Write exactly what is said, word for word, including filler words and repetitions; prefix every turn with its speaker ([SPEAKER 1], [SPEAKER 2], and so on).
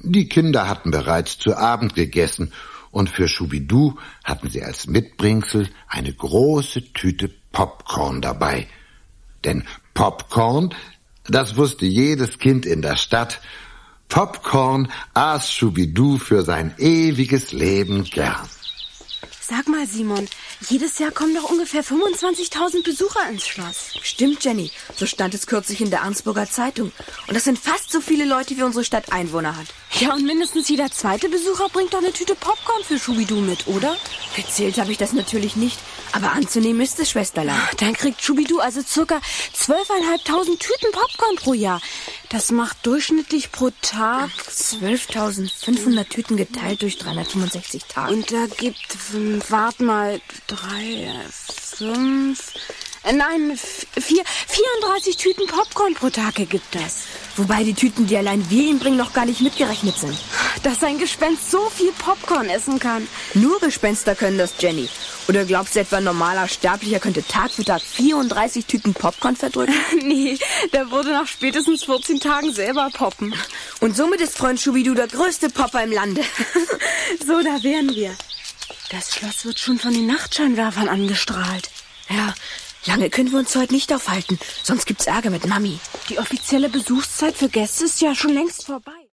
[SPEAKER 1] Die Kinder hatten bereits zu Abend gegessen und für Schubidu hatten sie als Mitbringsel eine große Tüte Popcorn dabei. Denn Popcorn, das wusste jedes Kind in der Stadt, Popcorn aß Schubidu für sein ewiges Leben gern.
[SPEAKER 2] Sag mal, Simon, jedes Jahr kommen doch ungefähr fünfundzwanzigtausend Besucher ins Schloss.
[SPEAKER 3] Stimmt, Jenny. So stand es kürzlich in der Arnsburger Zeitung. Und das sind fast so viele Leute, wie unsere Stadt Einwohner hat.
[SPEAKER 2] Ja, und mindestens jeder zweite Besucher bringt doch eine Tüte Popcorn für Schubidu mit, oder?
[SPEAKER 3] Gezählt habe ich das natürlich nicht. Aber anzunehmen ist es, Schwesterlein.
[SPEAKER 2] Dann kriegt Schubidu also circa zwölftausendfünfhundert Tüten Popcorn pro Jahr. Das macht durchschnittlich pro Tag
[SPEAKER 3] zwölftausendfünfhundert Tüten geteilt durch dreihundertfünfundsechzig Tage.
[SPEAKER 2] Und da gibt, warte mal, drei, fünf, nein, vier, vierunddreißig Tüten Popcorn pro Tag ergibt das.
[SPEAKER 3] Wobei die Tüten, die allein wir ihm bringen, noch gar nicht mitgerechnet sind.
[SPEAKER 2] Dass ein Gespenst so viel Popcorn essen kann.
[SPEAKER 3] Nur Gespenster können das, Jenny. Oder glaubst du etwa, ein normaler Sterblicher könnte Tag für Tag vierunddreißig Tüten Popcorn verdrücken?
[SPEAKER 2] Nee, der würde nach spätestens vierzehn Tagen selber poppen.
[SPEAKER 3] Und somit ist Freund Schubidu der größte Popper im Lande.
[SPEAKER 2] So, da wären wir. Das Schloss wird schon von den Nachtscheinwerfern angestrahlt.
[SPEAKER 3] Ja, lange können wir uns heute nicht aufhalten, sonst gibt's Ärger mit Mami.
[SPEAKER 2] Die offizielle Besuchszeit für Gäste ist ja schon längst vorbei.